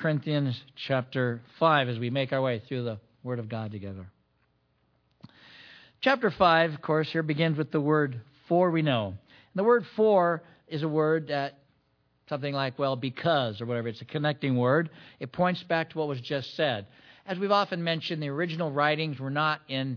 Corinthians chapter 5 as we make our way through the Word of God together. Chapter 5, of course, here begins with the word for we know. And the word for is a word that something like, well, because or whatever. It's a connecting word. It points back to what was just said. As we've often mentioned, the original writings were not in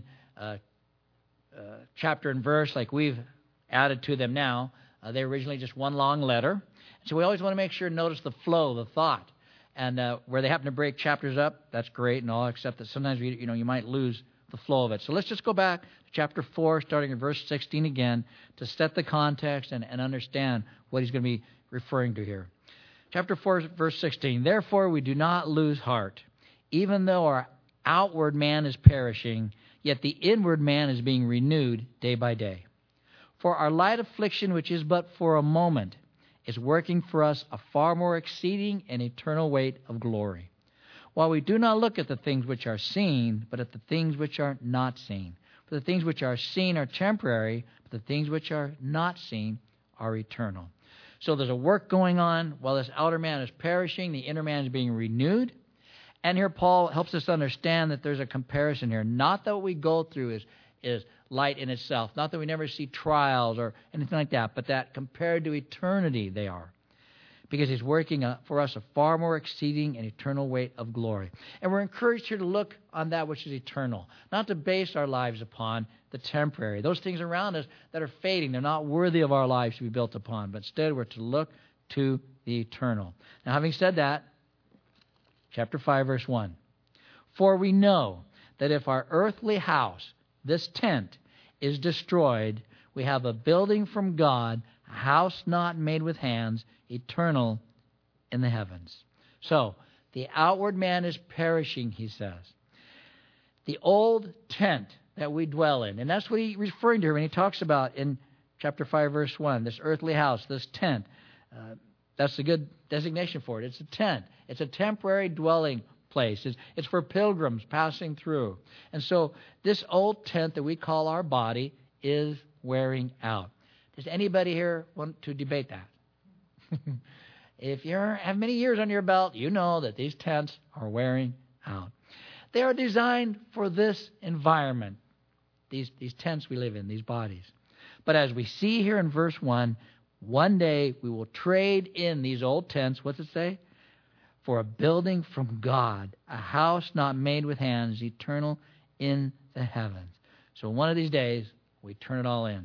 chapter and verse like we've added to them now. They were originally just one long letter. So we always want to make sure to notice the flow, the thought. And where they happen to break chapters up, that's great and all, except that sometimes you might lose the flow of it. So let's just go back to chapter 4, starting in verse 16 again, to set the context and understand what he's going to be referring to here. Chapter 4, verse 16, therefore we do not lose heart, even though our outward man is perishing, yet the inward man is being renewed day by day. For our light affliction, which is but for a moment, is working for us a far more exceeding and eternal weight of glory. While we do not look at the things which are seen, but at the things which are not seen. For the things which are seen are temporary, but the things which are not seen are eternal. So there's a work going on while this outer man is perishing, the inner man is being renewed. And here Paul helps us understand that there's a comparison here. Not that what we go through is light in itself. Not that we never see trials or anything like that, but that compared to eternity they are. Because he's working for us a far more exceeding and eternal weight of glory. And we're encouraged here to look on that which is eternal, not to base our lives upon the temporary. Those things around us that are fading, they're not worthy of our lives to be built upon, but instead we're to look to the eternal. Now, having said that, chapter 5, verse 1, for we know that if our earthly house, this tent, is destroyed, we have a building from God, a house not made with hands, eternal in the heavens. So, the outward man is perishing, he says. The old tent that we dwell in, and that's what he's referring to when he talks about in chapter 5, verse 1, this earthly house, this tent. That's a good designation for it. It's a tent. It's a temporary dwelling place. It's for pilgrims passing through. And so, this old tent that we call our body is wearing out. Does anybody here want to debate that? If you have many years on your belt, you know that these tents are wearing out. They are designed for this environment, these tents we live in, these bodies. But as we see here in verse 1, one day we will trade in these old tents, what's it say? For a building from God, a house not made with hands, eternal in the heavens. So one of these days, we turn it all in.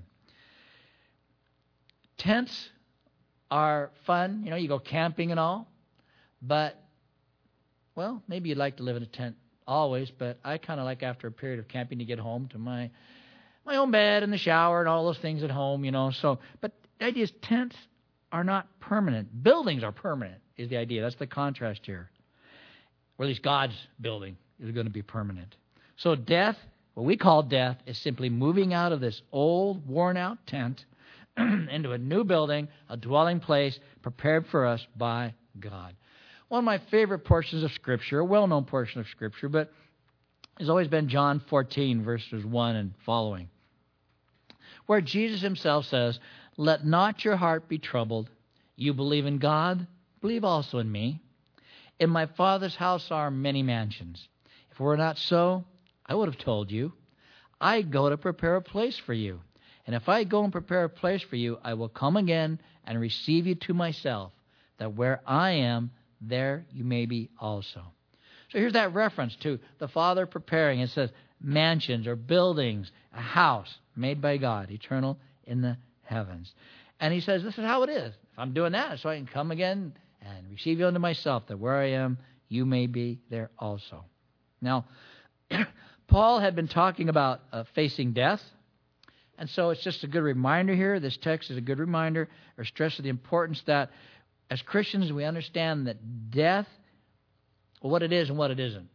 Tents are fun. You go camping and all. But, well, maybe you'd like to live in a tent always, but I kind of like after a period of camping to get home to my own bed and the shower and all those things at home, So, but the idea is tents are not permanent. Buildings are permanent is the idea. That's the contrast here. Or at least God's building is going to be permanent. So death, what we call death, is simply moving out of this old, worn-out tent into a new building, a dwelling place prepared for us by God. One of my favorite portions of Scripture, a well-known portion of Scripture, but has always been John 14, verses 1 and following, where Jesus himself says, let not your heart be troubled. You believe in God, believe also in me. In my Father's house are many mansions. If it were not so, I would have told you. I go to prepare a place for you. And if I go and prepare a place for you, I will come again and receive you to myself, that where I am, there you may be also. So here's that reference to the Father preparing. It says mansions or buildings, a house made by God, eternal in the heavens. And he says, this is how it is. If I'm doing that, so I can come again and receive you unto myself, that where I am, you may be there also. Now, Paul had been talking about facing death. And so it's just a good reminder here. This text is a good reminder or stress of the importance that as Christians we understand that death, well, what it is and what it isn't.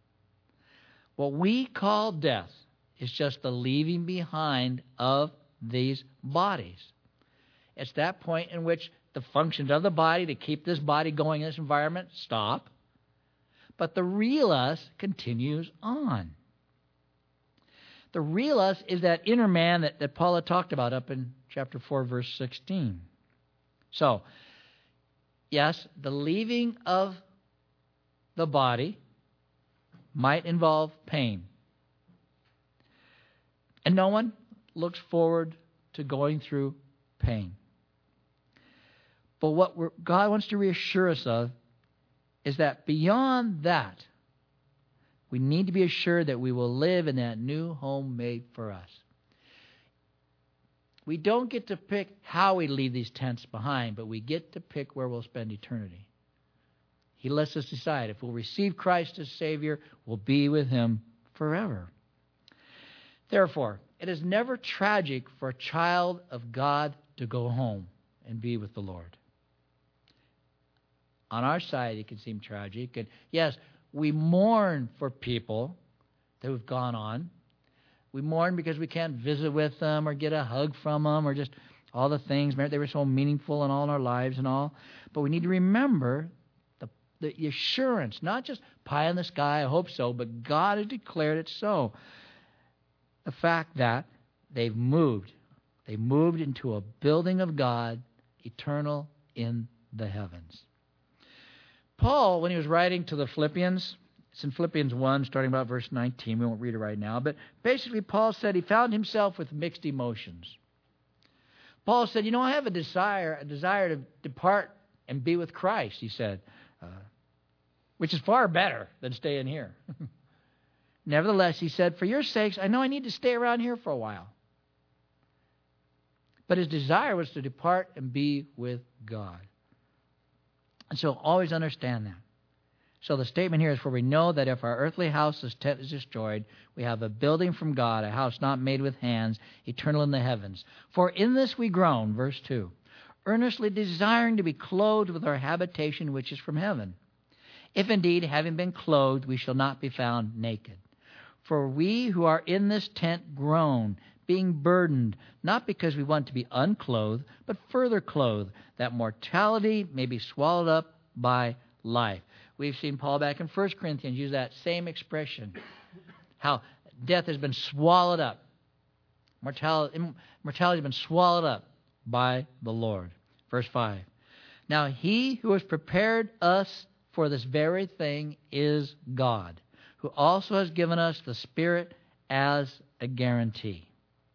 What we call death is just the leaving behind of these bodies. It's that point in which the functions of the body to keep this body going in this environment stop. But the real us continues on. The real us is that inner man that Paul had talked about up in chapter 4, verse 16. So, yes, the leaving of the body might involve pain. And no one looks forward to going through pain. But what God wants to reassure us of is that beyond that, we need to be assured that we will live in that new home made for us. We don't get to pick how we leave these tents behind, but we get to pick where we'll spend eternity. He lets us decide. If we'll receive Christ as Savior, we'll be with Him forever. Therefore, it is never tragic for a child of God to go home and be with the Lord. On our side, it can seem tragic. And yes, we mourn for people that have gone on. We mourn because we can't visit with them or get a hug from them or just all the things. They were so meaningful in all in our lives and all. But we need to remember the assurance, not just pie in the sky, I hope so, but God has declared it so. The fact that they've moved. They moved into a building of God, eternal in the heavens. Paul, when he was writing to the Philippians, it's in Philippians 1, starting about verse 19. We won't read it right now. But basically, Paul said he found himself with mixed emotions. Paul said, I have a desire to depart and be with Christ, he said, which is far better than staying here. Nevertheless, he said, for your sakes, I know I need to stay around here for a while. But his desire was to depart and be with God. And so always understand that. So the statement here is, for we know that if our earthly house's tent is destroyed, we have a building from God, a house not made with hands, eternal in the heavens. For in this we groan, verse 2, earnestly desiring to be clothed with our habitation which is from heaven. If indeed, having been clothed, we shall not be found naked. For we who are in this tent groan, being burdened, not because we want to be unclothed, but further clothed, that mortality may be swallowed up by life. We've seen Paul back in 1 Corinthians use that same expression, how death has been swallowed up. Mortality has been swallowed up by the Lord. Verse 5. Now he who has prepared us for this very thing is God, who also has given us the Spirit as a guarantee.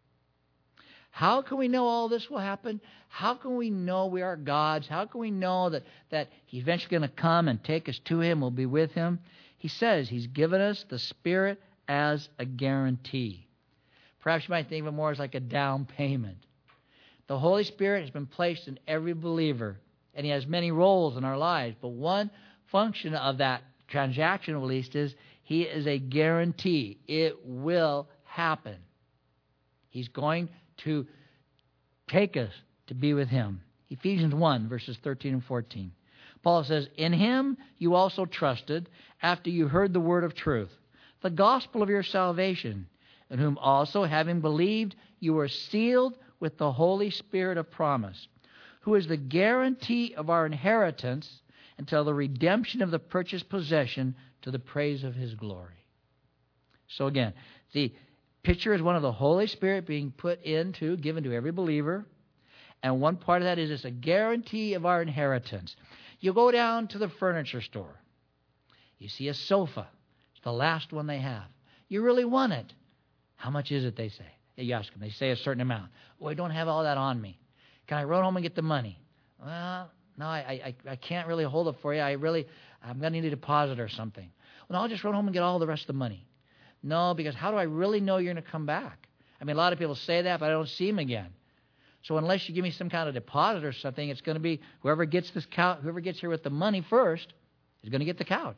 How can we know all this will happen? How can we know we are God's? How can we know that He's eventually going to come and take us to Him, we'll be with Him? He says He's given us the Spirit as a guarantee. Perhaps you might think of it more as like a down payment. The Holy Spirit has been placed in every believer, and He has many roles in our lives. But one function of that transaction, at least, is He is a guarantee. It will happen. He's going to take us to be with Him. Ephesians 1, verses 13 and 14. Paul says, in Him you also trusted after you heard the word of truth, the gospel of your salvation, in whom also, having believed, you were sealed with the Holy Spirit of promise, who is the guarantee of our inheritance until the redemption of the purchased possession to the praise of His glory. So again, the picture is one of the Holy Spirit being given to every believer. And one part of that is it's a guarantee of our inheritance. You go down to the furniture store. You see a sofa. It's the last one they have. You really want it. How much is it, they say? You ask them. They say a certain amount. Oh, I don't have all that on me. Can I run home and get the money? Well, no, I can't really hold it for you. I'm going to need a deposit or something. Well, no, I'll just run home and get all the rest of the money. No, because how do I really know you're going to come back? I mean, a lot of people say that, but I don't see him again. So unless you give me some kind of deposit or something, it's going to be whoever gets here with the money first is going to get the couch.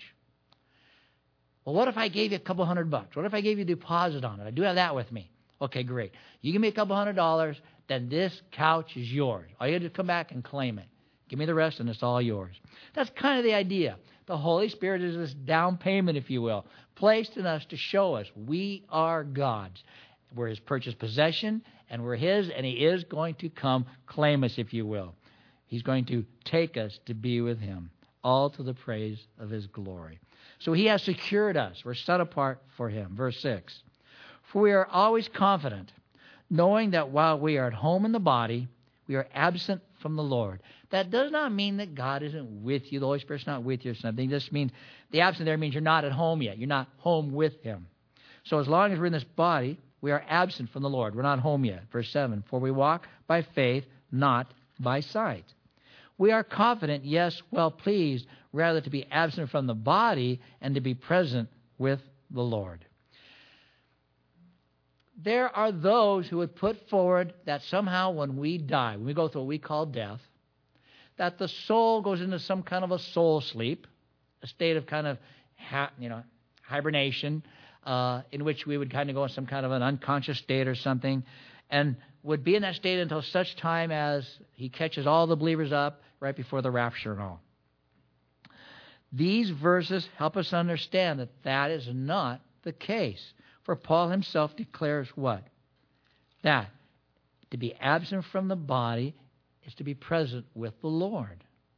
Well, what if I gave you a couple $100? What if I gave you a deposit on it? I do have that with me. Okay, great. You give me a couple $100, then this couch is yours. All you have to come back and claim it. Give me the rest, and it's all yours. That's kind of the idea. The Holy Spirit is this down payment, if you will, placed in us to show us we are God's. We're His purchased possession, and we're His, and He is going to come claim us, if you will. He's going to take us to be with Him, all to the praise of His glory. So He has secured us. We're set apart for Him. Verse 6. For we are always confident, knowing that while we are at home in the body, we are absent from the Lord. That does not mean that God isn't with you. The Holy Spirit's not with you or something. It just means the absent there means you're not at home yet. You're not home with Him. So as long as we're in this body, we are absent from the Lord. We're not home yet. Verse 7, for we walk by faith, not by sight. We are confident, yes, well pleased, rather to be absent from the body and to be present with the Lord. There are those who would put forward that somehow when we die, when we go through what we call death, that the soul goes into some kind of a soul sleep, a state of kind of hibernation, in which we would kind of go in some kind of an unconscious state or something, and would be in that state until such time as He catches all the believers up right before the rapture and all. These verses help us understand that that is not the case. For Paul himself declares what? That to be absent from the body is to be present with the Lord.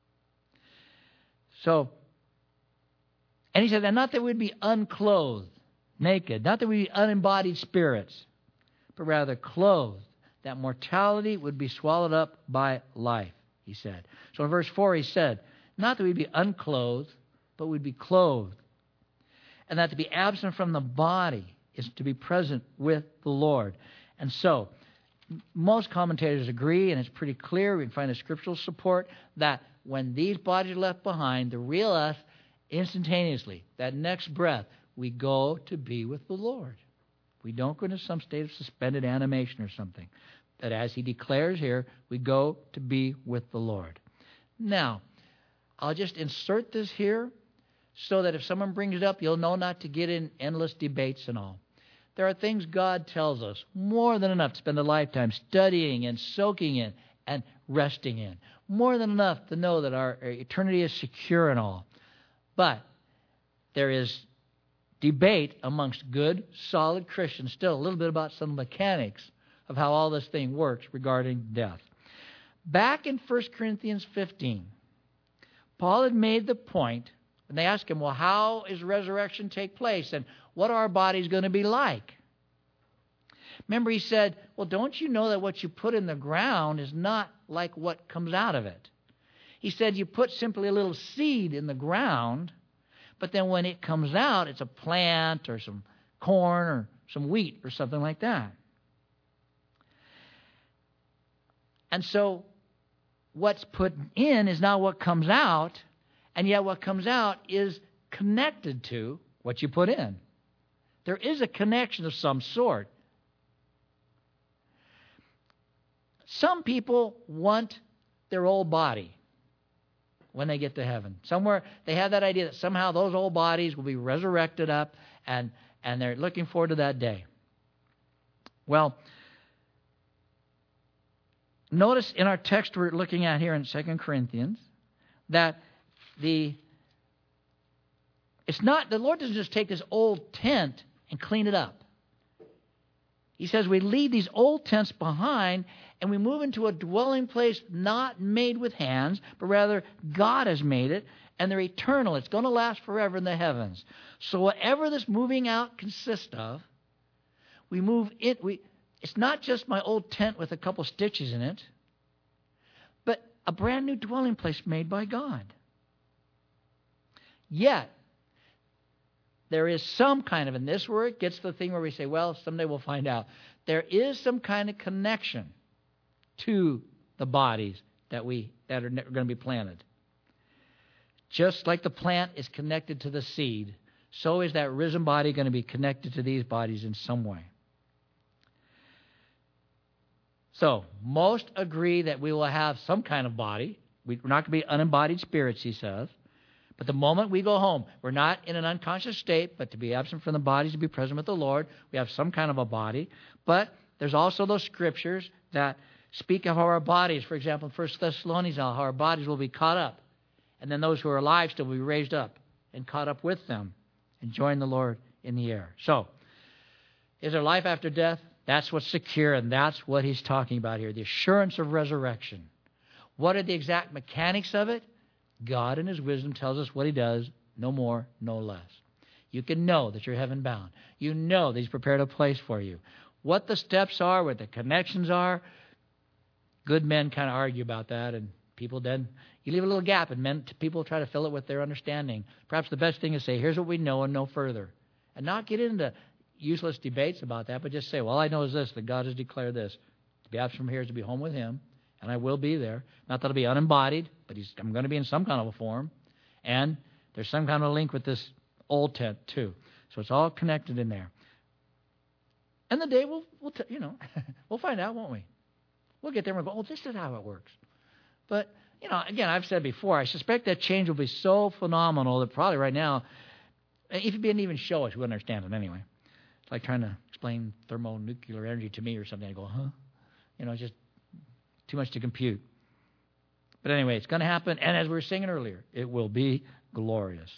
So, and he said that not that we'd be unclothed, naked, not that we'd be unembodied spirits, but rather clothed, that mortality would be swallowed up by life, he said. So in verse 4 he said, not that we'd be unclothed, but we'd be clothed. And that to be absent from the body is to be present with the Lord. And so, most commentators agree, and it's pretty clear, we can find the scriptural support, that when these bodies are left behind, the real us, instantaneously, that next breath, we go to be with the Lord. We don't go into some state of suspended animation or something. That as he declares here, we go to be with the Lord. Now, I'll just insert this here so that if someone brings it up, you'll know not to get in endless debates and all. There are things God tells us more than enough to spend a lifetime studying and soaking in and resting in. More than enough to know that our eternity is secure and all. But there is debate amongst good, solid Christians still a little bit about some mechanics of how all this thing works regarding death. Back in 1 Corinthians 15, Paul had made the point, and they asked him, well, how is resurrection take place? And what are our bodies going to be like? Remember, he said, well, don't you know that what you put in the ground is not like what comes out of it? He said you put simply a little seed in the ground, but then when it comes out, it's a plant or some corn or some wheat or something like that. And so what's put in is not what comes out, and yet what comes out is connected to what you put in. There is a connection of some sort. Some people want their old body when they get to heaven. Somewhere they have that idea that somehow those old bodies will be resurrected up, and they're looking forward to that day. Well, notice in our text we're looking at here in 2 Corinthians that it's not, the Lord doesn't just take this old tent and clean it up. He says we leave these old tents behind and we move into a dwelling place not made with hands, but rather God has made it, and they're eternal. It's going to last forever in the heavens. So whatever this moving out consists of, we move it. It's not just my old tent with a couple stitches in it, but a brand new dwelling place made by God. Yet, there is some kind of, and this where it gets to the thing where we say, well, someday we'll find out. There is some kind of connection to the bodies that are going to be planted. Just like the plant is connected to the seed, so is that risen body going to be connected to these bodies in some way. So, most agree that we will have some kind of body. We're not going to be unembodied spirits, he says. But the moment we go home, we're not in an unconscious state, but to be absent from the bodies, to be present with the Lord. We have some kind of a body. But there's also those scriptures that speak of how our bodies, for example, in 1 Thessalonians, how our bodies will be caught up. And then those who are alive still will be raised up and caught up with them and join the Lord in the air. So, is there life after death? That's what's secure, and that's what he's talking about here, the assurance of resurrection. What are the exact mechanics of it? God in his wisdom tells us what he does, no more, no less. You can know that you're heaven bound. You know that he's prepared a place for you. What the steps are, what the connections are, good men kind of argue about that, and people then, you leave a little gap, and people try to fill it with their understanding. Perhaps the best thing is say, here's what we know and no further. And not get into useless debates about that, but just say, well, I know is this, that God has declared this. To be absent from here is to be home with him, and I will be there. Not that I'll be unembodied, but I'm going to be in some kind of a form. And there's some kind of a link with this old tent, too. So it's all connected in there. And the day we'll find out, won't we? We'll get there and we'll go, oh, this is how it works. But, again, I've said before, I suspect that change will be so phenomenal that probably right now, if you didn't even show us, we wouldn't understand it anyway. It's like trying to explain thermonuclear energy to me or something. I go, huh? It's just too much to compute. But anyway, it's going to happen. And as we were singing earlier, it will be glorious.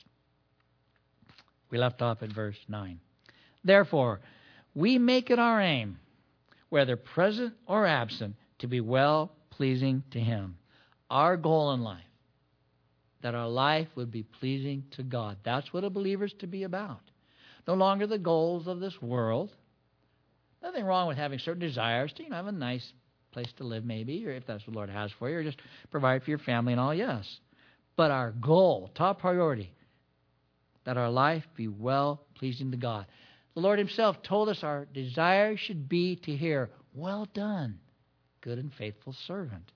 We left off at verse 9. Therefore, we make it our aim, whether present or absent, to be well-pleasing to him. Our goal in life, that our life would be pleasing to God. That's what a believer is to be about. No longer the goals of this world. Nothing wrong with having certain desires to have a nice place to live maybe, or if that's what the Lord has for you, or just provide for your family and all, yes. But our goal, top priority, that our life be well-pleasing to God. The Lord himself told us our desire should be to hear, well done, good and faithful servant.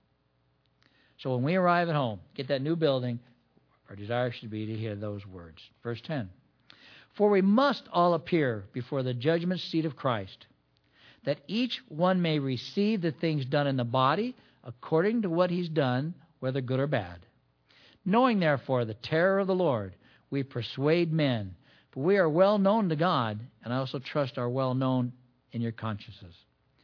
So when we arrive at home, get that new building, our desire should be to hear those words. Verse 10. For we must all appear before the judgment seat of Christ, that each one may receive the things done in the body according to what he's done, whether good or bad. Knowing, therefore, the terror of the Lord, we persuade men, for we are well known to God, and I also trust are well known in your consciences.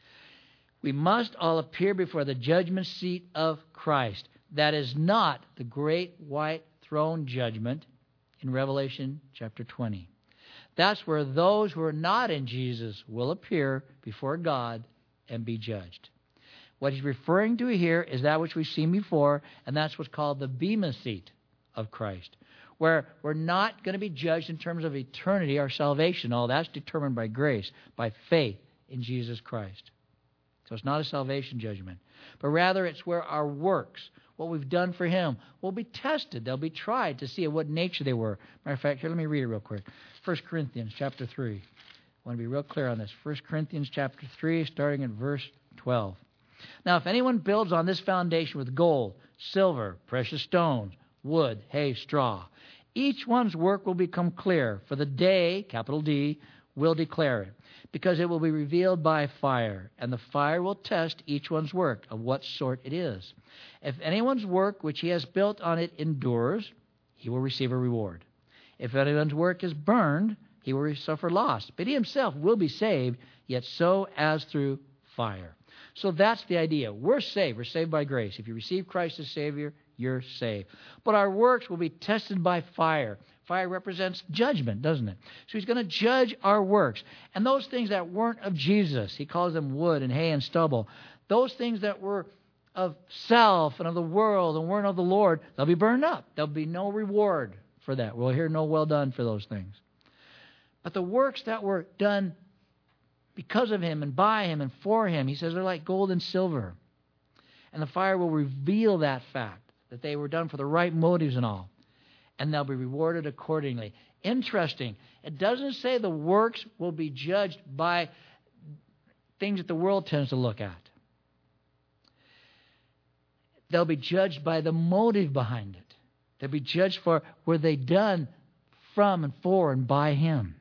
We must all appear before the judgment seat of Christ. That is not the great white throne judgment in Revelation chapter 20. That's where those who are not in Jesus will appear before God and be judged. What he's referring to here is that which we've seen before, and that's what's called the bema seat of Christ, where we're not going to be judged in terms of eternity, our salvation. All that's determined by grace, by faith in Jesus Christ. So it's not a salvation judgment, but rather it's where our works, what we've done for him, will be tested. They'll be tried to see of what nature they were. Matter of fact, here, let me read it real quick. 1 Corinthians chapter 3. I want to be real clear on this. 1 Corinthians chapter 3, starting at verse 12. Now, if anyone builds on this foundation with gold, silver, precious stones, wood, hay, straw, each one's work will become clear, for the day, capital D, will declare it, because it will be revealed by fire, and the fire will test each one's work of what sort it is. If anyone's work which he has built on it endures, he will receive a reward. If anyone's work is burned, he will suffer loss, but he himself will be saved, yet so as through fire. So that's the idea. We're saved. We're saved by grace. If you receive Christ as Savior, you're saved. But our works will be tested by fire. Fire represents judgment, doesn't it? So he's going to judge our works. And those things that weren't of Jesus, he calls them wood and hay and stubble, those things that were of self and of the world and weren't of the Lord, they'll be burned up. There'll be no reward for that. We'll hear no well done for those things. But the works that were done because of him and by him and for him, he says they're like gold and silver. And the fire will reveal that fact, that they were done for the right motives and all. And they'll be rewarded accordingly. Interesting. It doesn't say the works will be judged by things that the world tends to look at. They'll be judged by the motive behind it. They'll be judged for were they done from and for and by him.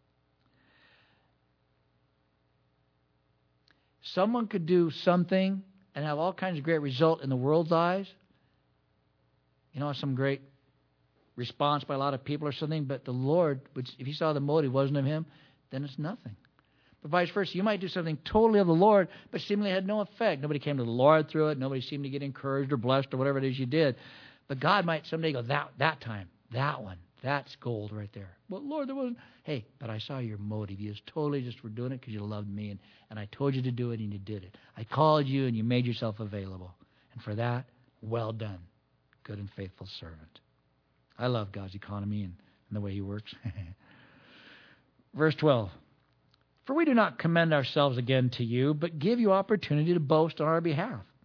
Someone could do something and have all kinds of great result in the world's eyes. Some great response by a lot of people or something, but the Lord, if he saw the motive wasn't of him, then it's nothing. But vice versa, you might do something totally of the Lord, but seemingly had no effect. Nobody came to the Lord through it. Nobody seemed to get encouraged or blessed or whatever it is you did. But God might someday go, that time, that one, that's gold right there. Well, Lord, there wasn't. Hey, but I saw your motive. You just totally just were doing it because you loved me, and I told you to do it, and you did it. I called you, and you made yourself available. And for that, well done, good and faithful servant. I love God's economy and the way he works. Verse 12. For we do not commend ourselves again to you, but give you opportunity to boast on our behalf,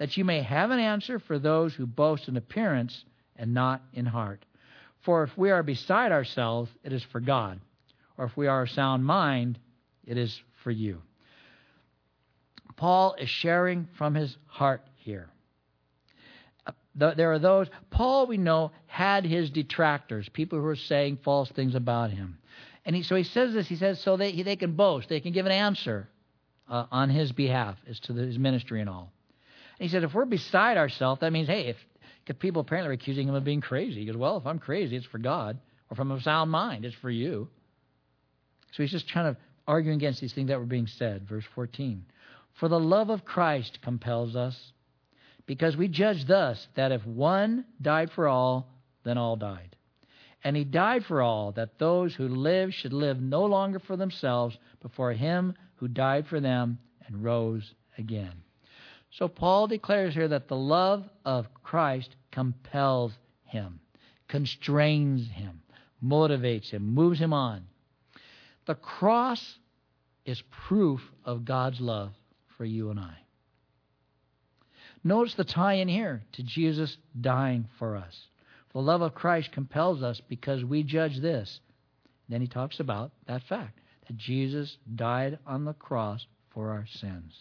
that you may have an answer for those who boast in appearance and not in heart. For if we are beside ourselves, it is for God. Or if we are of sound mind, it is for you. Paul is sharing from his heart here. There are those, Paul, we know, had his detractors, people who were saying false things about him. And so he says this, he says, so they can boast, they can give an answer on his behalf as to his ministry and all. And he said, if we're beside ourselves, that means, hey, if people apparently are accusing him of being crazy. He goes, well, if I'm crazy, it's for God. Or if I'm of sound mind, it's for you. So he's just trying to argue against these things that were being said. Verse 14. For the love of Christ compels us, because we judge thus, that if one died for all, then all died. And he died for all, that those who live should live no longer for themselves, but for him who died for them and rose again. So Paul declares here that the love of Christ compels him, constrains him, motivates him, moves him on. The cross is proof of God's love for you and I. Notice the tie-in here to Jesus dying for us. The love of Christ compels us because we judge this. Then he talks about that fact, that Jesus died on the cross for our sins.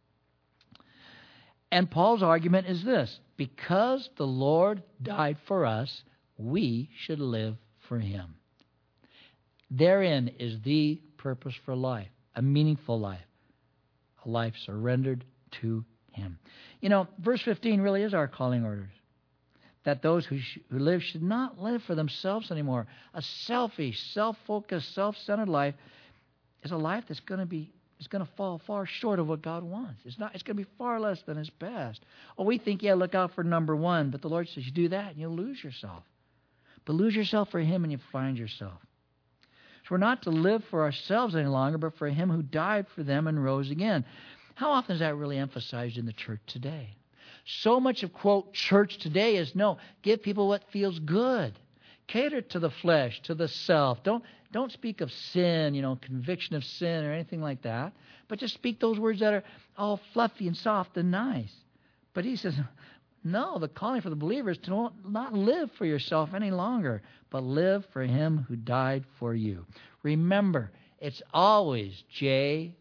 And Paul's argument is this: because the Lord died for us, we should live for him. Therein is the purpose for life, a meaningful life, a life surrendered to him. You know, verse 15 really is our calling orders. That those who live should not live for themselves anymore. A selfish, self-focused, self-centered life is a life that's going to fall far short of what God wants. It's going to be far less than his best. Oh, we think, yeah, look out for number one, but the Lord says you do that and you'll lose yourself. But lose yourself for him and you find yourself. So we're not to live for ourselves any longer, but for him who died for them and rose again. How often is that really emphasized in the church today? So much of, quote, church today is, no, give people what feels good. Cater to the flesh, to the self. Don't speak of sin, conviction of sin or anything like that. But just speak those words that are all fluffy and soft and nice. But he says, no, the calling for the believer is to not live for yourself any longer, but live for him who died for you. Remember, it's always Joy.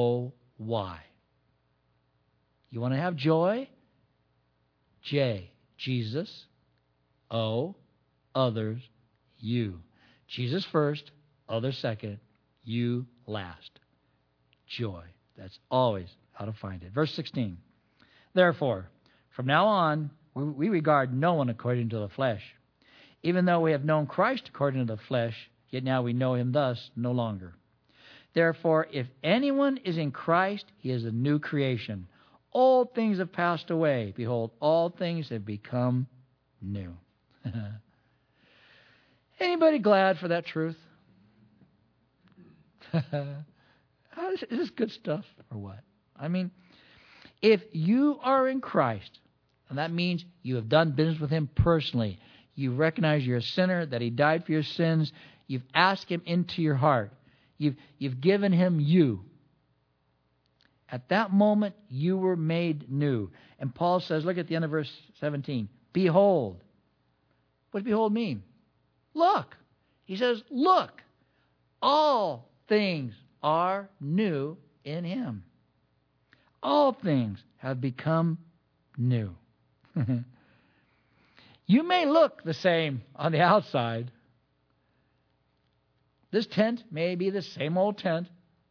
You want to have joy? J, Jesus. O, others, you. Jesus first, others second, you last. Joy. That's always how to find it. Verse 16. Therefore, from now on, we regard no one according to the flesh. Even though we have known Christ according to the flesh, yet now we know him thus no longer. Therefore, if anyone is in Christ, he is a new creation. All things have passed away. Behold, all things have become new. Anybody glad for that truth? Is this good stuff or what? I mean, if you are in Christ, and that means you have done business with him personally, you recognize you're a sinner, that he died for your sins, you've asked him into your heart, you've given him you. At that moment, you were made new. And Paul says, look at the end of verse 17. Behold. What does behold mean? Look. He says, look. All things are new in him. All things have become new. You may look the same on the outside. This tent may be the same old tent.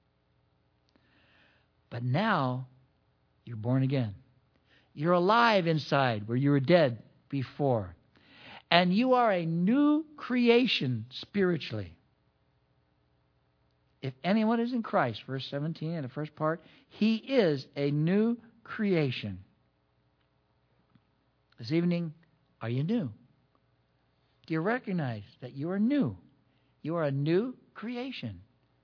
But now, you're born again. You're alive inside where you were dead before. And you are a new creation spiritually. If anyone is in Christ, verse 17 in the first part, he is a new creation. This evening, are you new? Do you recognize that you are new? You are a new creation.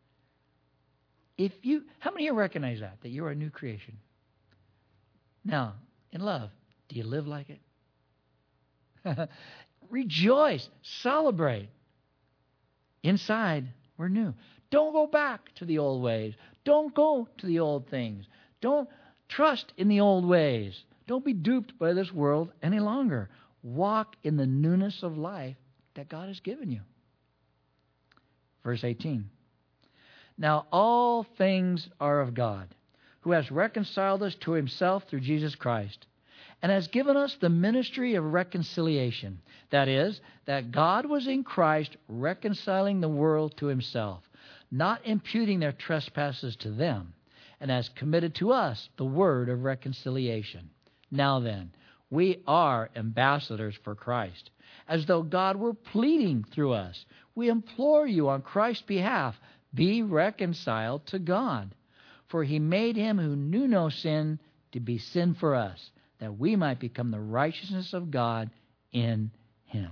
How many of you recognize that you are a new creation? Now, in love, do you live like it? Rejoice, celebrate. Inside, we're new. Don't go back to the old ways. Don't go to the old things. Don't trust in the old ways. Don't be duped by this world any longer. Walk in the newness of life that God has given you. Verse 18. Now all things are of God, who has reconciled us to himself through Jesus Christ, and has given us the ministry of reconciliation. That is, that God was in Christ reconciling the world to himself, not imputing their trespasses to them, and has committed to us the word of reconciliation. Now then, we are ambassadors for Christ, as though God were pleading through us. We implore you on Christ's behalf, be reconciled to God. For he made him who knew no sin to be sin for us, that we might become the righteousness of God in him.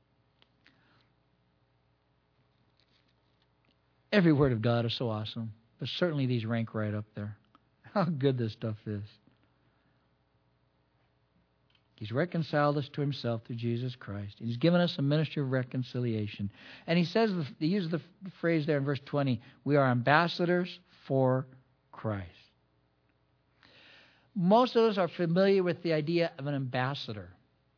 Every word of God is so awesome, but certainly these rank right up there. How good this stuff is. He's reconciled us to himself through Jesus Christ. He's given us a ministry of reconciliation. And he says, he uses the phrase there in verse 20, we are ambassadors for Christ. Most of us are familiar with the idea of an ambassador.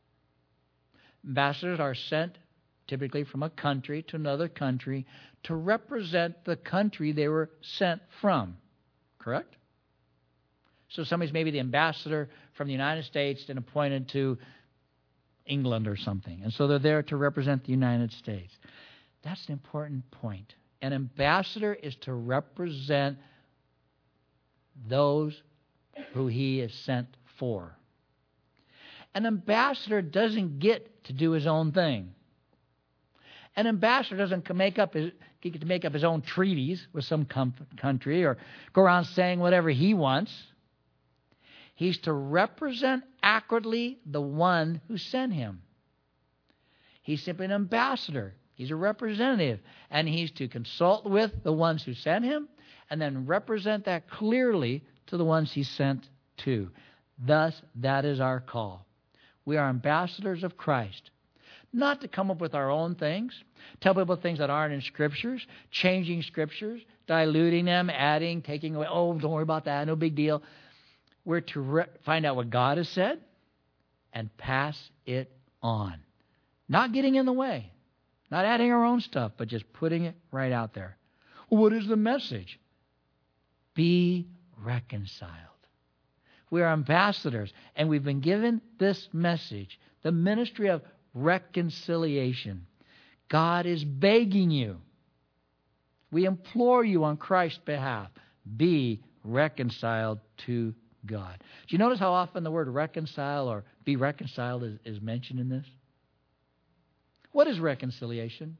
Ambassadors are sent typically from a country to another country to represent the country they were sent from. Correct? So somebody's maybe the ambassador from the United States and appointed to England or something. And so they're there to represent the United States. That's an important point. An ambassador is to represent those who he is sent for. An ambassador doesn't get to do his own thing. An ambassador doesn't get to make up his own treaties with some country or go around saying whatever he wants. He's to represent accurately the one who sent him. He's simply an ambassador. He's a representative. And he's to consult with the ones who sent him and then represent that clearly to the ones he sent to. Thus, that is our call. We are ambassadors of Christ. Not to come up with our own things, tell people things that aren't in Scriptures, changing Scriptures, diluting them, adding, taking away. Oh, don't worry about that, no big deal. We're to find out what God has said and pass it on. Not getting in the way, not adding our own stuff, but just putting it right out there. Well, what is the message? Be reconciled. We are ambassadors, and we've been given this message, the ministry of reconciliation. God is begging you. We implore you on Christ's behalf, be reconciled to God. Do you notice how often the word reconcile or be reconciled is mentioned in this? What is reconciliation?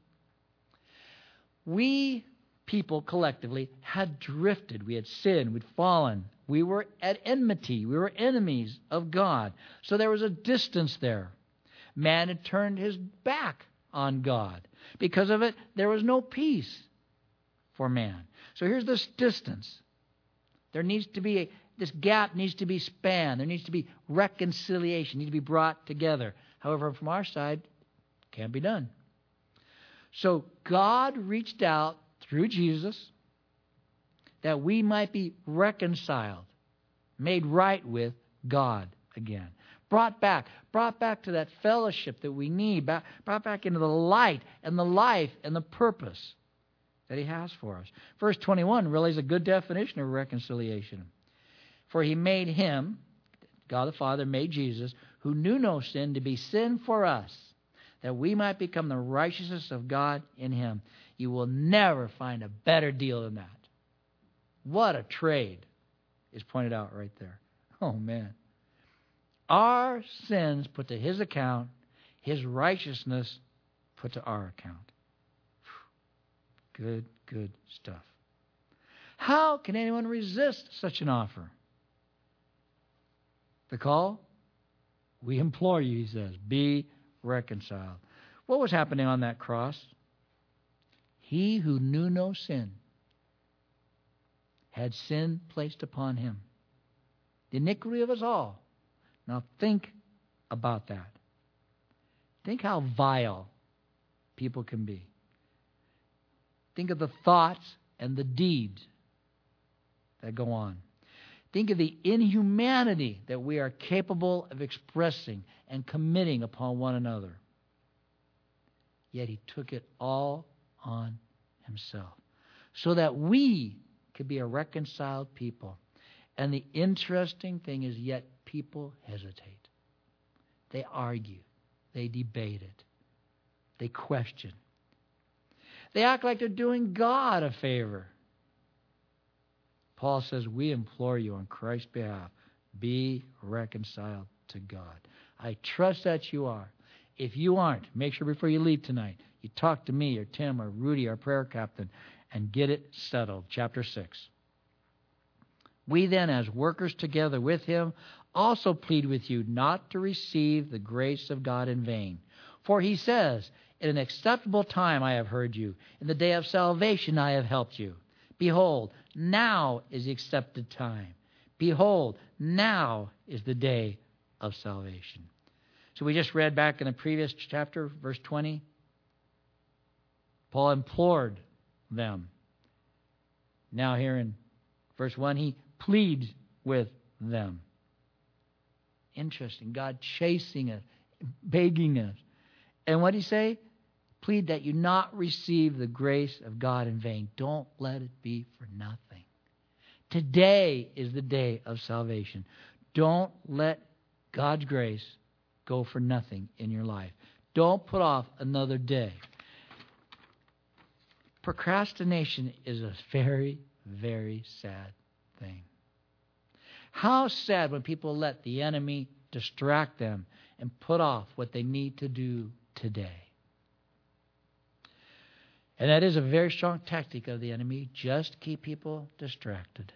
We people collectively had drifted. We had sinned. We'd fallen. We were at enmity. We were enemies of God. So there was a distance there. Man had turned his back on God. Because of it, there was no peace for man. So here's this distance. There needs to be this gap needs to be spanned. There needs to be reconciliation, needs to be brought together. However, from our side, it can't be done. So God reached out through Jesus that we might be reconciled, made right with God again. Brought back to that fellowship that we need, brought back into the light and the life and the purpose that he has for us. Verse 21 really is a good definition of reconciliation. For he made him, God the Father made Jesus, who knew no sin, to be sin for us, that we might become the righteousness of God in him. You will never find a better deal than that. What a trade is pointed out right there. Oh, man. Our sins put to his account, his righteousness put to our account. Good, good stuff. How can anyone resist such an offer? The call? We implore you, he says, be reconciled. What was happening on that cross? He who knew no sin had sin placed upon him. The iniquity of us all. Now think about that. Think how vile people can be. Think of the thoughts and the deeds that go on. Think of the inhumanity that we are capable of expressing and committing upon one another. Yet he took it all on himself so that we could be a reconciled people. And the interesting thing is, yet people hesitate. They argue. They debate it. They question. They act like they're doing God a favor. Paul says, we implore you on Christ's behalf, be reconciled to God. I trust that you are. If you aren't, make sure before you leave tonight, you talk to me or Tim or Rudy, our prayer captain, and get it settled. Chapter 6. We then, as workers together with him, also plead with you not to receive the grace of God in vain. For he says, in an acceptable time I have heard you. In the day of salvation I have helped you. Behold, now is the accepted time. Behold, now is the day of salvation. So we just read back in the previous chapter, verse 20. Paul implored them. Now here in verse 1, he pleads with them. Interesting. God chasing us, begging us. And what did he say? Plead that you not receive the grace of God in vain. Don't let it be for nothing. Today is the day of salvation. Don't let God's grace go for nothing in your life. Don't put off another day. Procrastination is a very, very sad thing. How sad when people let the enemy distract them and put off what they need to do today. And that is a very strong tactic of the enemy. Just keep people distracted.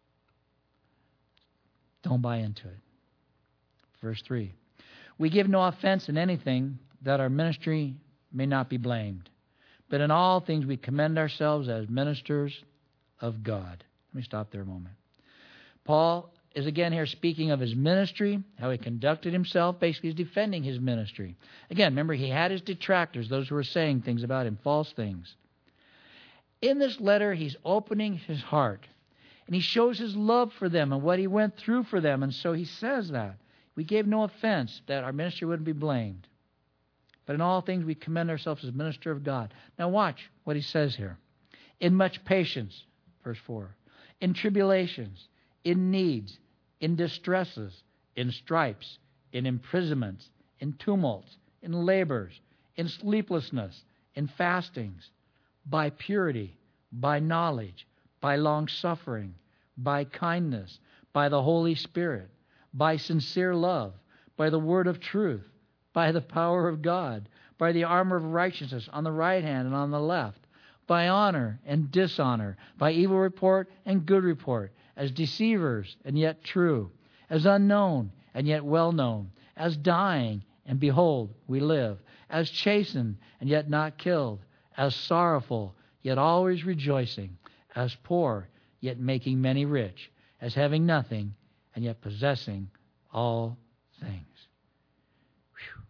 Don't buy into it. Verse 3. We give no offense in anything, that our ministry may not be blamed. But in all things we commend ourselves as ministers of God. Let me stop there a moment. Paul is again here speaking of his ministry, how he conducted himself. Basically, he's defending his ministry. Again, remember, he had his detractors, those who were saying things about him, false things. In this letter, he's opening his heart. And he shows his love for them and what he went through for them. And so he says that. We gave no offense, that our ministry wouldn't be blamed. But in all things, we commend ourselves as minister of God. Now watch what he says here. In much patience, verse 4. In tribulations, in needs, in distresses, in stripes, in imprisonments, in tumults, in labors, in sleeplessness, in fastings, by purity, by knowledge, by long-suffering, by kindness, by the Holy Spirit, by sincere love, by the word of truth, by the power of God, by the armor of righteousness on the right hand and on the left, by honor and dishonor, by evil report and good report, as deceivers and yet true, as unknown and yet well known, as dying and behold, we live, as chastened and yet not killed, as sorrowful yet always rejoicing, as poor yet making many rich, as having nothing and yet possessing all things. Whew.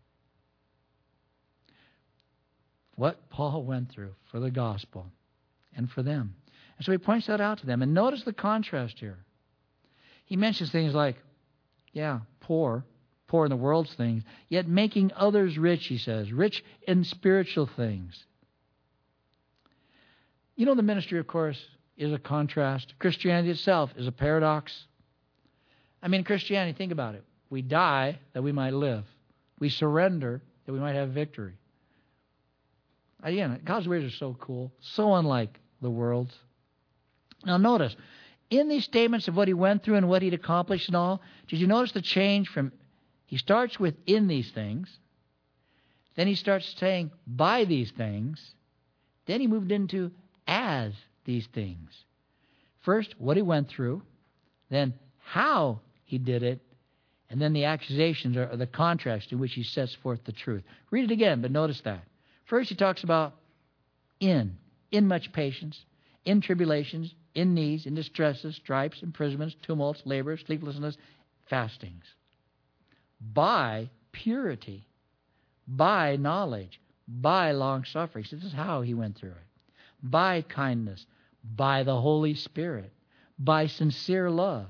What Paul went through for the gospel and for them. And so he points that out to them. And notice the contrast here. He mentions things like, poor in the world's things, yet making others rich, he says, rich in spiritual things. You know, the ministry, of course, is a contrast. Christianity itself is a paradox. I mean, Christianity, think about it. We die that we might live. We surrender that we might have victory. Again, God's ways are so cool, so unlike the world's. Now notice, in these statements of what he went through and what he'd accomplished and all, did you notice the change from, he starts with in these things, then he starts saying by these things, then he moved into as these things. First, what he went through, then how he did it, and then the accusations or the contrast in which he sets forth the truth. Read it again, but notice that. First, he talks about in much patience, in tribulations, in needs, in distresses, stripes, imprisonments, tumults, labors, sleeplessness, fastings. By purity, by knowledge, by long-suffering. So this is how he went through it. By kindness, by the Holy Spirit, by sincere love,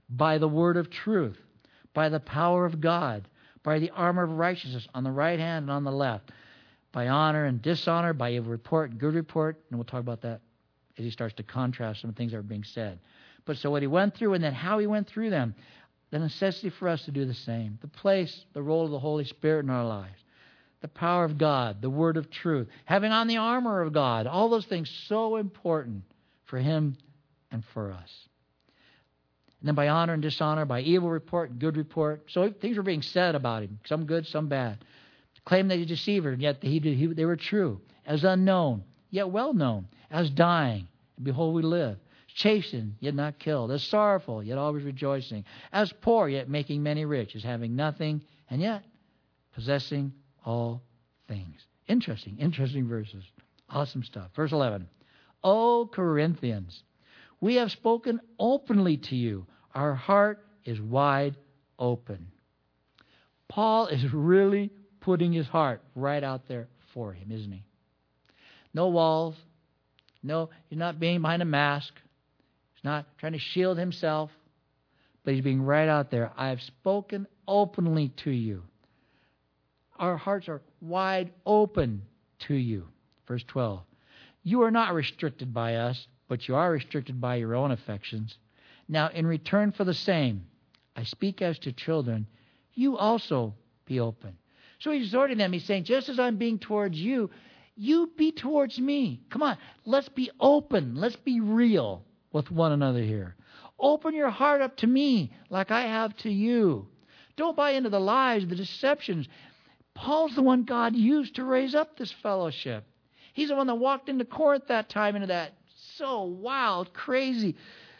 by the word of truth, by the power of God, by the armor of righteousness on the right hand and on the left, by honor and dishonor, by evil report and good report. And we'll talk about that as he starts to contrast some things that are being said. But so what he went through and then how he went through them, the necessity for us to do the same. The place, the role of the Holy Spirit in our lives. The power of God, the word of truth. Having on the armor of God. All those things so important for him and for us. And then by honor and dishonor, by evil report and good report. So things were being said about him. Some good, some bad. Claimed that he's a deceiver, and yet they were true. As unknown, yet well known. As dying, and behold we live. Chastened, yet not killed. As sorrowful, yet always rejoicing. As poor, yet making many rich. As having nothing, and yet possessing all things. Interesting verses. Awesome stuff. Verse 11. O Corinthians, we have spoken openly to you. Our heart is wide open. Paul is really putting his heart right out there for him, isn't he? No walls. No, he's not being behind a mask. He's not trying to shield himself. But he's being right out there. I have spoken openly to you. Our hearts are wide open to you. Verse 12. You are not restricted by us, but you are restricted by your own affections. Now, in return for the same, I speak as to children, you also be open. So he's exhorting them. He's saying, just as I'm being towards you, you be towards me. Come on, let's be open. Let's be real with one another here. Open your heart up to me like I have to you. Don't buy into the lies, the deceptions. Paul's the one God used to raise up this fellowship. He's the one that walked into Corinth that time, into that so wild, crazy,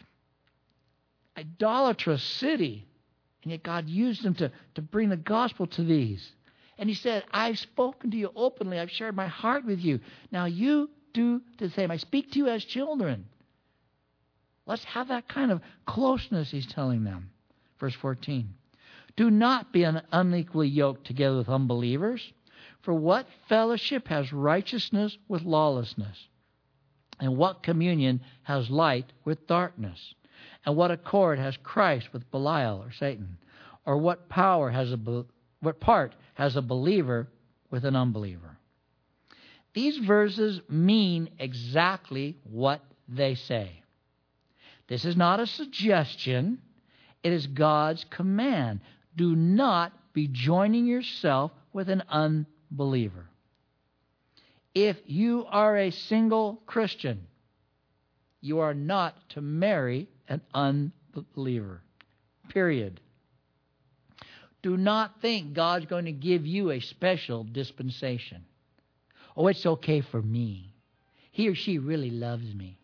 idolatrous city. And yet God used him to bring the gospel to these. And he said, I've spoken to you openly. I've shared my heart with you. Now you do the same. I speak to you as children. Let's have that kind of closeness, he's telling them. Verse 14. Do not be unequally yoked together with unbelievers. For what fellowship has righteousness with lawlessness? And what communion has light with darkness? And what accord has Christ with Belial or Satan? Or what part has a believer with an unbeliever? These verses mean exactly what they say. This is not a suggestion. It is God's command. Do not be joining yourself with an unbeliever. If you are a single Christian, you are not to marry an unbeliever. Period. Do not think God's going to give you a special dispensation. Oh, it's okay for me. He or she really loves me.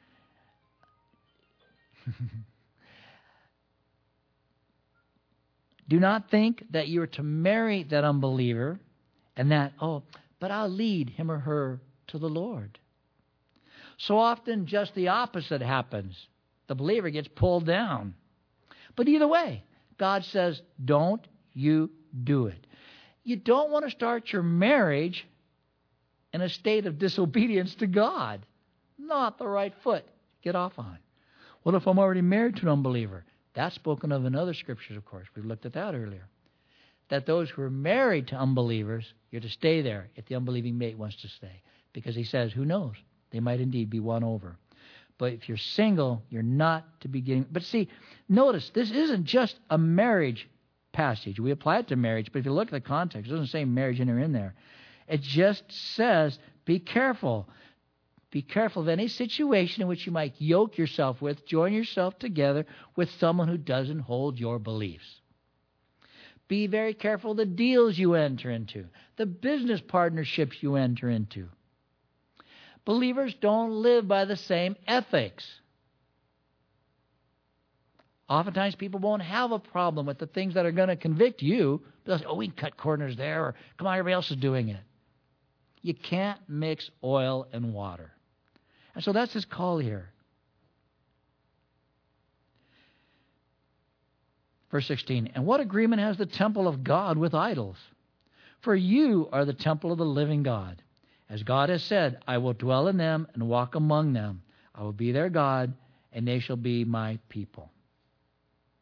Do not think that you are to marry that unbeliever and that, but I'll lead him or her to the Lord. So often just the opposite happens. The believer gets pulled down. But either way, God says, don't you do it. You don't want to start your marriage in a state of disobedience to God. Not the right foot. Get off on. What if I'm already married to an unbeliever? That's spoken of in other scriptures, of course. We looked at that earlier. That those who are married to unbelievers, you're to stay there if the unbelieving mate wants to stay. Because he says, who knows? They might indeed be won over. But if you're single, you're not to be getting... But see, notice, this isn't just a marriage passage. We apply it to marriage, but if you look at the context, it doesn't say marriage in there. It just says, be careful. Be careful of any situation in which you might yoke yourself with, join yourself together with someone who doesn't hold your beliefs. Be very careful of the deals you enter into, the business partnerships you enter into. Believers don't live by the same ethics. Oftentimes people won't have a problem with the things that are going to convict you. They'll say, we can cut corners there, or come on, everybody else is doing it. You can't mix oil and water. And so that's his call here. Verse 16, and what agreement has the temple of God with idols? For you are the temple of the living God. As God has said, I will dwell in them and walk among them. I will be their God, and they shall be my people.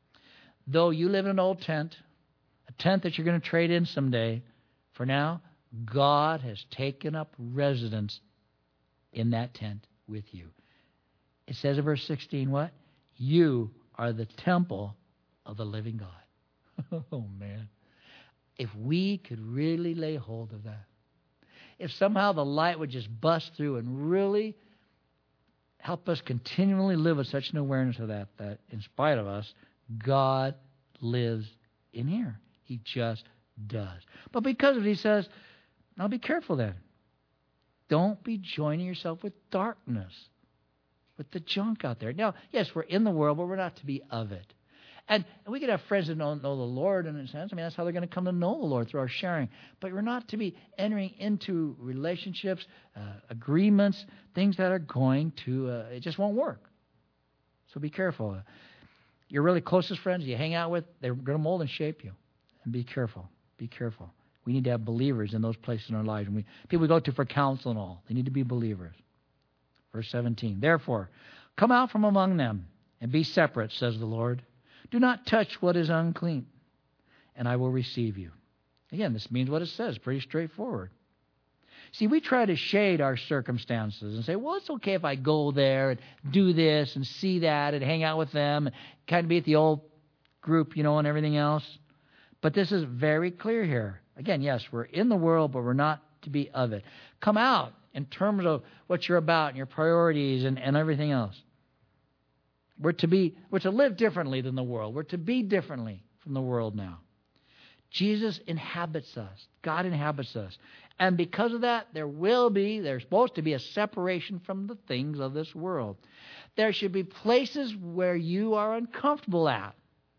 though you live in an old tent, a tent that you're going to trade in someday, for now, God has taken up residence in that tent with you. It says in verse 16, what? You are the temple of the living God. Oh, man. If we could really lay hold of that. If somehow the light would just bust through and really help us continually live with such an awareness of that in spite of us, God lives in here. He just does. But because of it, he says, now be careful then. Don't be joining yourself with darkness, with the junk out there. Now, yes, we're in the world, but we're not to be of it. And we could have friends that don't know the Lord in a sense. I mean, that's how they're going to come to know the Lord, through our sharing. But we're not to be entering into relationships, agreements, things that are going to, it just won't work. So be careful. Your really closest friends you hang out with, they're going to mold and shape you. And be careful. Be careful. We need to have believers in those places in our lives. And people we go to for counsel and all, they need to be believers. Verse 17, therefore, come out from among them and be separate, says the Lord. Do not touch what is unclean, and I will receive you. Again, this means what it says, pretty straightforward. See, we try to shade our circumstances and say, well, it's okay if I go there and do this and see that and hang out with them and kind of be at the old group, and everything else. But this is very clear here. Again, yes, we're in the world, but we're not to be of it. Come out in terms of what you're about and your priorities and everything else. We're to live differently than the world. We're to be differently from the world now. Jesus inhabits us. God inhabits us. And because of that, there's supposed to be a separation from the things of this world. There should be places where you are uncomfortable at.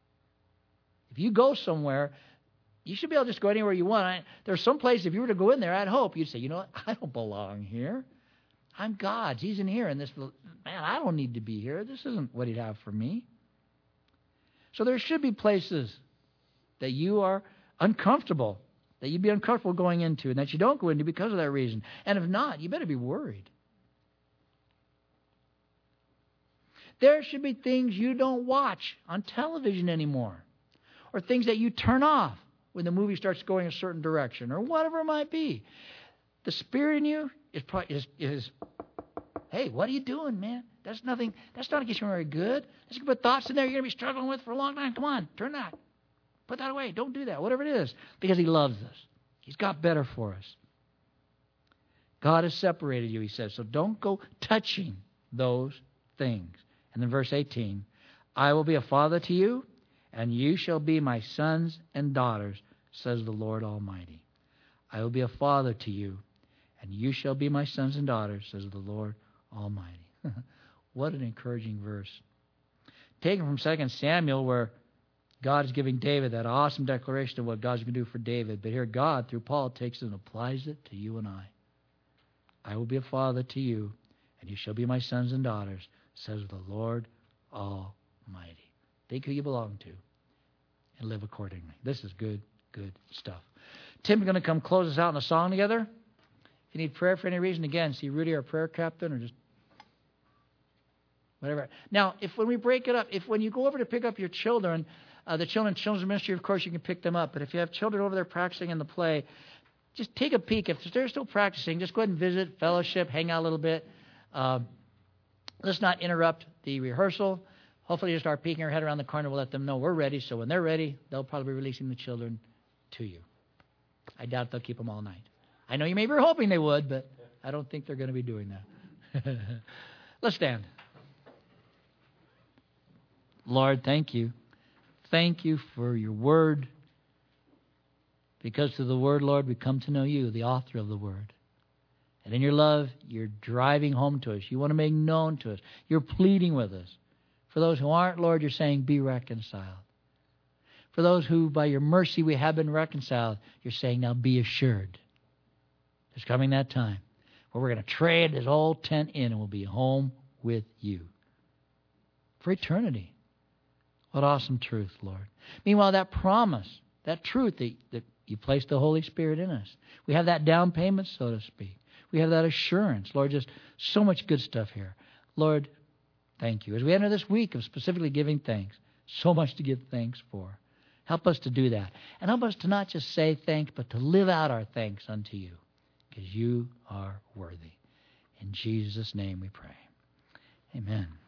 If you go somewhere, you should be able to just go anywhere you want. There's some place, if you were to go in there, I'd hope you'd say, what? I don't belong here. I'm God's. He's in here. And I don't need to be here. This isn't what He'd have for me. So there should be places that you are uncomfortable, that you'd be uncomfortable going into, and that you don't go into because of that reason. And if not, you better be worried. There should be things you don't watch on television anymore, or things that you turn off when the movie starts going a certain direction, or whatever it might be. The Spirit in you is hey, what are you doing, man? That's nothing. That's not against you very good. There's going to put thoughts in there you're going to be struggling with for a long time. Come on, turn that. Put that away. Don't do that. Whatever it is. Because He loves us. He's got better for us. God has separated you, He says. So don't go touching those things. And then verse 18. I will be a father to you, and you shall be my sons and daughters, says the Lord Almighty. I will be a father to you, and you shall be my sons and daughters, says the Lord Almighty. What an encouraging verse. Taken from 2 Samuel, where God is giving David that awesome declaration of what God's going to do for David. But here God, through Paul, takes it and applies it to you and I. I will be a father to you, and you shall be my sons and daughters, says the Lord Almighty. Think who you belong to and live accordingly. This is good, good stuff. Tim's going to come close us out in a song together. If you need prayer for any reason, again, see Rudy, our prayer captain, or just whatever. Now, when we break it up, when you go over to pick up your children, the children's ministry, of course, you can pick them up. But if you have children over there practicing in the play, just take a peek. If they're still practicing, just go ahead and visit, fellowship, hang out a little bit. Let's not interrupt the rehearsal. Hopefully, just start peeking our head around the corner. We'll let them know we're ready. So when they're ready, they'll probably be releasing the children to you. I doubt they'll keep them all night. I know you may be hoping they would, but I don't think they're going to be doing that. Let's stand. Lord, thank you. Thank you for your word. Because through the word, Lord, we come to know you, the author of the word. And in your love, you're driving home to us. You want to make known to us. You're pleading with us. For those who aren't, Lord, you're saying, be reconciled. For those who, by your mercy, we have been reconciled, you're saying, now be assured. There's coming that time where we're going to trade this old tent in and we'll be home with you for eternity. What awesome truth, Lord. Meanwhile, that promise, that truth that you placed the Holy Spirit in us. We have that down payment, so to speak. We have that assurance. Lord, just so much good stuff here. Lord, thank you. As we enter this week of specifically giving thanks, So much to give thanks for. Help us to do that. And help us to not just say thanks, but to live out our thanks unto you, because you are worthy. In Jesus' name we pray. Amen.